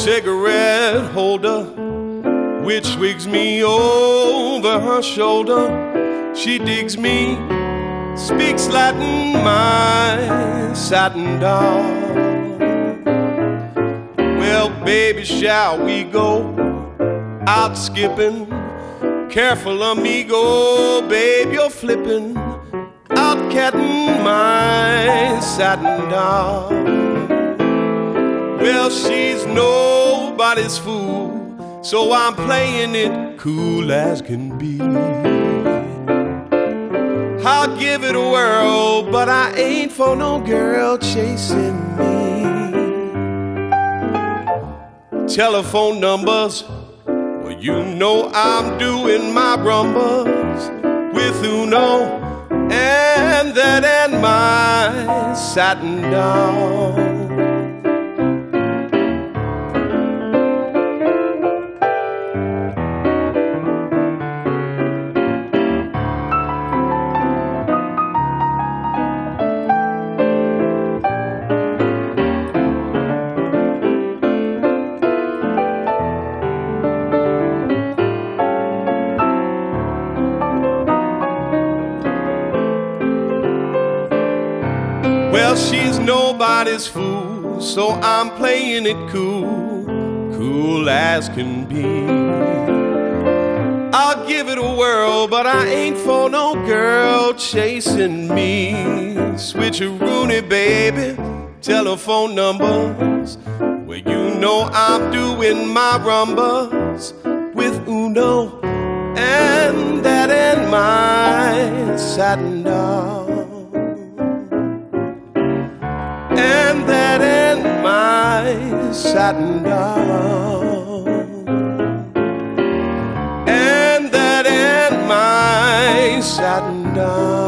cigarette holder, which swigs me over her shoulder. She digs me, speaks Latin, my satin doll. Well, baby, shall we go out skipping? Careful, amigo, babe, you're flipping, out catting my satin doll. Well, she's nobody's fool, so I'm playing it cool as can be. I'll give it a whirl, but I ain't for no girl chasing me. Telephone numbers, well, you know I'm doing my rumbas with Uno and that and my satin doll. Well, she's nobody's fool, so I'm playing it cool, cool as can be. I'll give it a whirl, but I ain't for no girl chasing me. Switcheroony, baby, telephone numbers, well, you know I'm doing my rumbas with Uno and that and my satin doll. And that and my satin doll. And that and my satin doll.